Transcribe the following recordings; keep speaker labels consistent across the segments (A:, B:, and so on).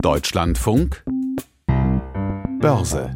A: Deutschlandfunk Börse.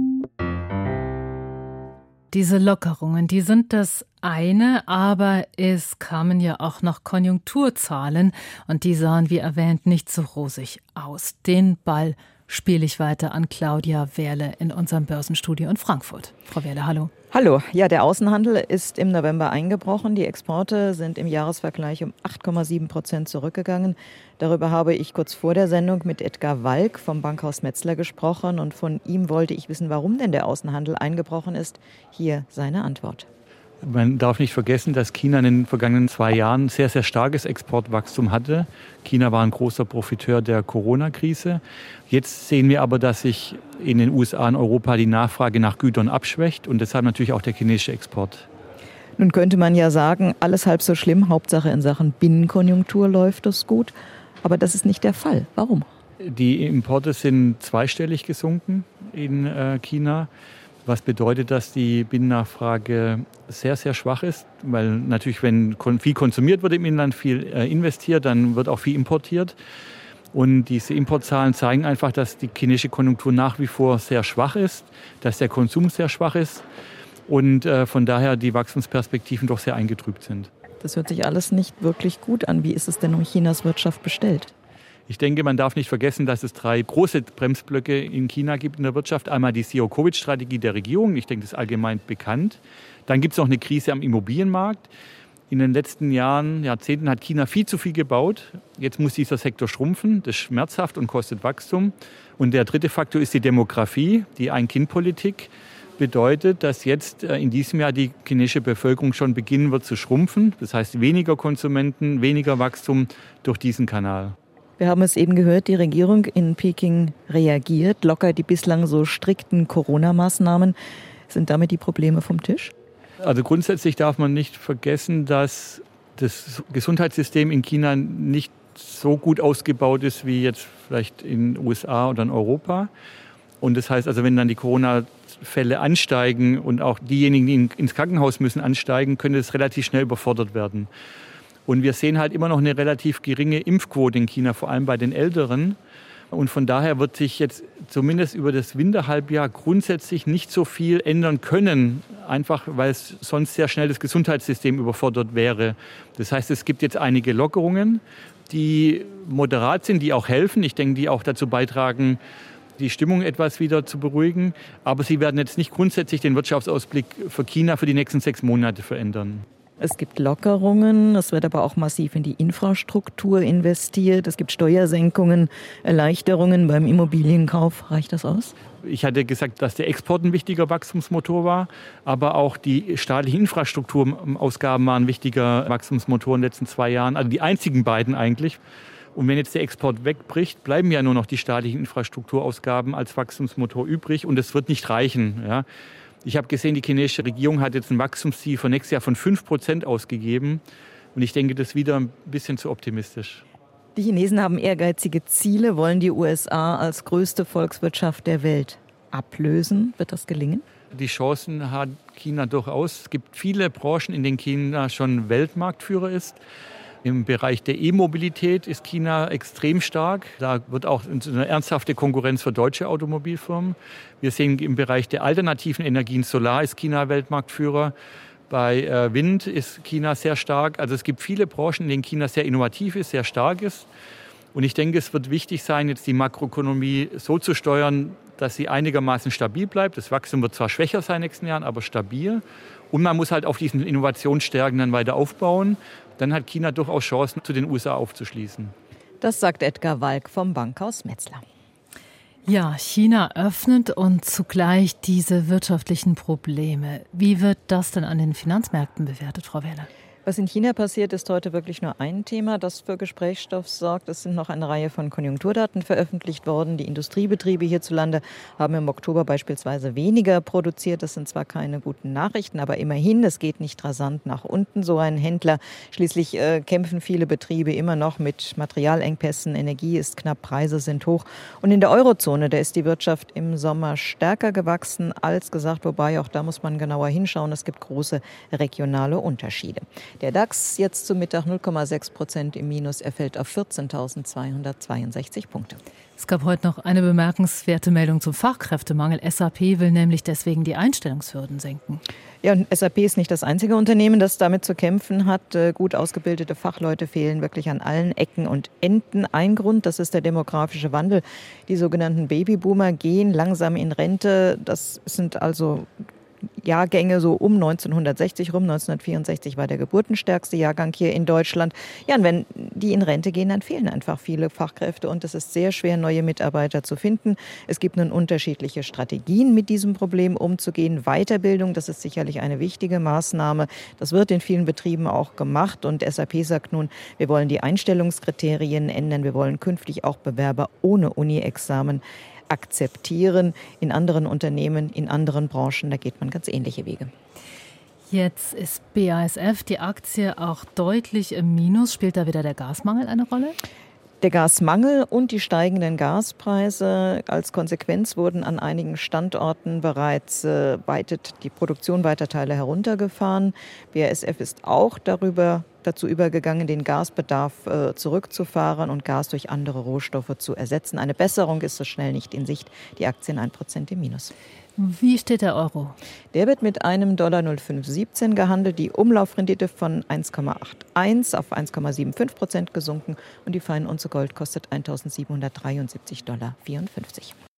B: Diese Lockerungen, die sind das eine, aber es kamen ja auch noch Konjunkturzahlen und die sahen, wie erwähnt, nicht so rosig aus. Den Ball spiele ich weiter an Claudia Wehrle in unserem Börsenstudio in Frankfurt. Frau Wehrle, hallo.
C: Hallo. Ja, der Außenhandel ist im November eingebrochen. Die Exporte sind im Jahresvergleich um 8,7% zurückgegangen. Darüber habe ich kurz vor der Sendung mit Edgar Walk vom Bankhaus Metzler gesprochen und von ihm wollte ich wissen, warum denn der Außenhandel eingebrochen ist. Hier seine Antwort.
D: Man darf nicht vergessen, dass China in den vergangenen 2 Jahren sehr, sehr starkes Exportwachstum hatte. China war ein großer Profiteur der Corona-Krise. Jetzt sehen wir aber, dass sich in den USA und Europa die Nachfrage nach Gütern abschwächt und deshalb natürlich auch der chinesische Export.
C: Nun könnte man ja sagen, alles halb so schlimm. Hauptsache in Sachen Binnenkonjunktur läuft es gut. Aber das ist nicht der Fall. Warum?
D: Die Importe sind zweistellig gesunken in China. Was bedeutet, dass die Binnennachfrage sehr, sehr schwach ist, weil natürlich, wenn viel konsumiert wird im Inland, viel investiert, dann wird auch viel importiert. Und diese Importzahlen zeigen einfach, dass die chinesische Konjunktur nach wie vor sehr schwach ist, dass der Konsum sehr schwach ist und von daher die Wachstumsperspektiven doch sehr eingetrübt sind.
C: Das hört sich alles nicht wirklich gut an. Wie ist es denn um Chinas Wirtschaft bestellt?
D: Ich denke, man darf nicht vergessen, dass es 3 große Bremsblöcke in China gibt in der Wirtschaft. Einmal die Zero-Covid-Strategie der Regierung. Ich denke, das ist allgemein bekannt. Dann gibt es noch eine Krise am Immobilienmarkt. In den letzten Jahrzehnten hat China viel zu viel gebaut. Jetzt muss dieser Sektor schrumpfen. Das ist schmerzhaft und kostet Wachstum. Und der dritte Faktor ist die Demografie. Die Ein-Kind-Politik bedeutet, dass jetzt in diesem Jahr die chinesische Bevölkerung schon beginnen wird zu schrumpfen. Das heißt, weniger Konsumenten, weniger Wachstum durch diesen Kanal.
C: Wir haben es eben gehört, die Regierung in Peking reagiert, lockert die bislang so strikten Corona-Maßnahmen. Sind damit die Probleme vom Tisch?
D: Also grundsätzlich darf man nicht vergessen, dass das Gesundheitssystem in China nicht so gut ausgebaut ist wie jetzt vielleicht in den USA oder in Europa. Und das heißt also, wenn dann die Corona-Fälle ansteigen und auch diejenigen, die ins Krankenhaus müssen, ansteigen, könnte es relativ schnell überfordert werden. Und wir sehen halt immer noch eine relativ geringe Impfquote in China, vor allem bei den Älteren. Und von daher wird sich jetzt zumindest über das Winterhalbjahr grundsätzlich nicht so viel ändern können, einfach weil es sonst sehr schnell das Gesundheitssystem überfordert wäre. Das heißt, es gibt jetzt einige Lockerungen, die moderat sind, die auch helfen. Ich denke, die auch dazu beitragen, die Stimmung etwas wieder zu beruhigen. Aber sie werden jetzt nicht grundsätzlich den Wirtschaftsausblick für China für die nächsten 6 Monate verändern.
C: Es gibt Lockerungen, es wird aber auch massiv in die Infrastruktur investiert. Es gibt Steuersenkungen, Erleichterungen beim Immobilienkauf. Reicht das aus?
D: Ich hatte gesagt, dass der Export ein wichtiger Wachstumsmotor war, aber auch die staatlichen Infrastrukturausgaben waren ein wichtiger Wachstumsmotor in den letzten 2 Jahren. Also die einzigen beiden eigentlich. Und wenn jetzt der Export wegbricht, bleiben ja nur noch die staatlichen Infrastrukturausgaben als Wachstumsmotor übrig und es wird nicht reichen. Ja. Ich habe gesehen, die chinesische Regierung hat jetzt ein Wachstumsziel für nächstes Jahr von 5% ausgegeben. Und ich denke, das ist wieder ein bisschen zu optimistisch.
C: Die Chinesen haben ehrgeizige Ziele, wollen die USA als größte Volkswirtschaft der Welt ablösen. Wird das gelingen?
D: Die Chancen hat China durchaus. Es gibt viele Branchen, in denen China schon Weltmarktführer ist. Im Bereich der E-Mobilität ist China extrem stark. Da wird auch eine ernsthafte Konkurrenz für deutsche Automobilfirmen. Wir sehen im Bereich der alternativen Energien, Solar ist China Weltmarktführer. Bei Wind ist China sehr stark. Also es gibt viele Branchen, in denen China sehr innovativ ist, sehr stark ist. Und ich denke, es wird wichtig sein, jetzt die Makroökonomie so zu steuern, dass sie einigermaßen stabil bleibt. Das Wachstum wird zwar schwächer sein in den nächsten Jahren, aber stabil. Und man muss halt auf diesen Innovationsstärken dann weiter aufbauen. Dann hat China durchaus Chancen, zu den USA aufzuschließen.
C: Das sagt Edgar Walk vom Bankhaus Metzler.
B: Ja, China öffnet und zugleich diese wirtschaftlichen Probleme. Wie wird das denn an den Finanzmärkten bewertet, Frau Wehrle?
C: Was in China passiert, ist heute wirklich nur ein Thema, das für Gesprächsstoff sorgt. Es sind noch eine Reihe von Konjunkturdaten veröffentlicht worden. Die Industriebetriebe hierzulande haben im Oktober beispielsweise weniger produziert. Das sind zwar keine guten Nachrichten, aber immerhin, es geht nicht rasant nach unten, so ein Händler. Schließlich kämpfen viele Betriebe immer noch mit Materialengpässen. Energie ist knapp, Preise sind hoch. Und in der Eurozone, da ist die Wirtschaft im Sommer stärker gewachsen als gesagt. Wobei, auch da muss man genauer hinschauen. Es gibt große regionale Unterschiede. Der DAX jetzt zum Mittag 0,6% im Minus. Er fällt auf 14.262 Punkte.
B: Es gab heute noch eine bemerkenswerte Meldung zum Fachkräftemangel. SAP will nämlich deswegen die Einstellungshürden senken.
C: Ja, und SAP ist nicht das einzige Unternehmen, das damit zu kämpfen hat. Gut ausgebildete Fachleute fehlen wirklich an allen Ecken und Enden. Ein Grund, das ist der demografische Wandel. Die sogenannten Babyboomer gehen langsam in Rente. Das sind also Jahrgänge so um 1960 rum. 1964 war der geburtenstärkste Jahrgang hier in Deutschland. Ja, und wenn die in Rente gehen, dann fehlen einfach viele Fachkräfte und es ist sehr schwer, neue Mitarbeiter zu finden. Es gibt nun unterschiedliche Strategien, mit diesem Problem umzugehen. Weiterbildung, das ist sicherlich eine wichtige Maßnahme. Das wird in vielen Betrieben auch gemacht und SAP sagt nun, wir wollen die Einstellungskriterien ändern. Wir wollen künftig auch Bewerber ohne Uni-Examen akzeptieren. In anderen Unternehmen, in anderen Branchen, da geht man ganz ähnliche Wege.
B: Jetzt ist BASF, die Aktie, auch deutlich im Minus. Spielt da wieder der Gasmangel eine Rolle?
C: Der Gasmangel und die steigenden Gaspreise. Als Konsequenz wurden an einigen Standorten bereits die Produktion weiter Teile heruntergefahren. BASF ist auch dazu übergegangen, den Gasbedarf zurückzufahren und Gas durch andere Rohstoffe zu ersetzen. Eine Besserung ist so schnell nicht in Sicht. Die Aktien 1% im Minus.
B: Wie steht der Euro?
C: Der wird mit einem $0,0517 gehandelt. Die Umlaufrendite von 1,81 auf 1,75% gesunken und die Feinunze Gold kostet $1.773,54.